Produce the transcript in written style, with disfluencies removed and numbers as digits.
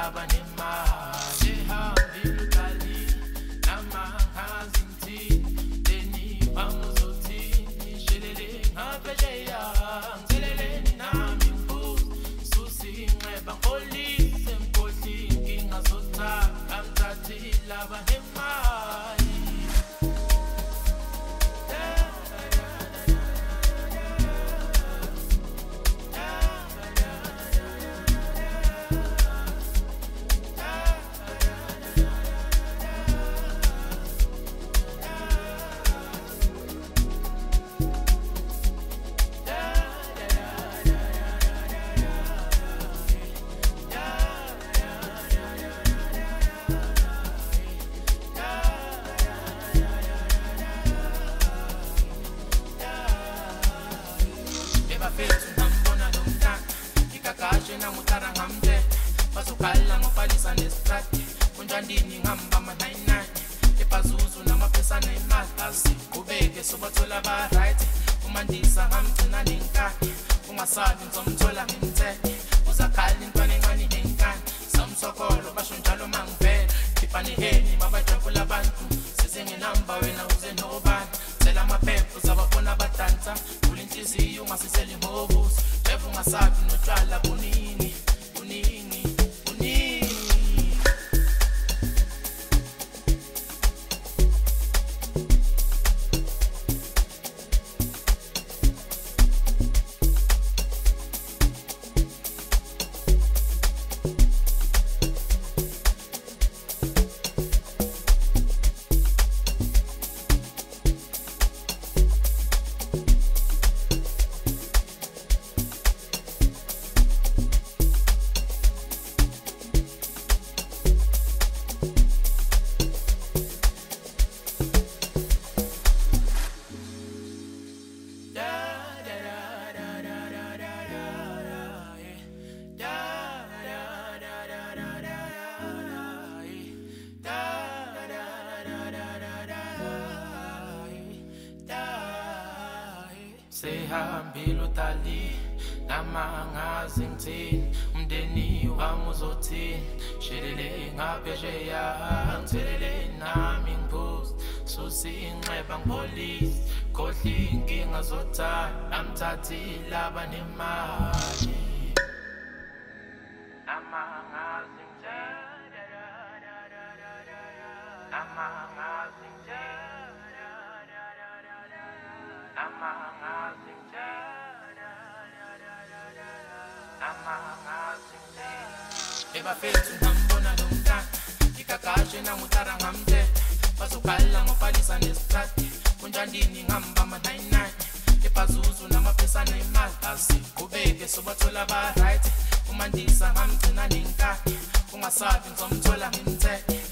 laba nemali ehambile udali namangazi ngithini deni banguzothini shelele ngaphesheya ngitheleleni nami ngibuza susi inxeba ngolise mkhohli inkinga zothatha ngithathi laba nemali bazokhala ngophalisa nesitrati kunjandini ngihamba ama-99 epazuzu namaphesana imali asiqhubeke sobathola ba-right umandisa ngamgcina nenkani ungasabi ngizomthola ngimthethe uzakhala intwana encane nenkani samsokolo basho njalo mangivela khipha neheni mabajabula abantu sisengenamba wena uze nobani cela amaphepha uzababona abadansa vula inhliziyo ungasiseli ngobuso phepha ungasabi notshwala buningi sehambile udali namangazi ngithini umndeni wami uzothini shelele ngaphesheya ngithelele nami ngibuza susi inxeba ngipholisi khohli inkinga zothanda ngithathi laba nemali namangazi ngithini namangazi ebafethu ngambona lo mntana ikakashe nangutara ngamthethe bazokhala ngophalisa nesitrati kunjandini ngihamba ama-99 epazuzu namaphesana imali asiqhubeke sobathola ba-right umandisa ngamgcina nenkani ungasabi ngizomthola ngimthethe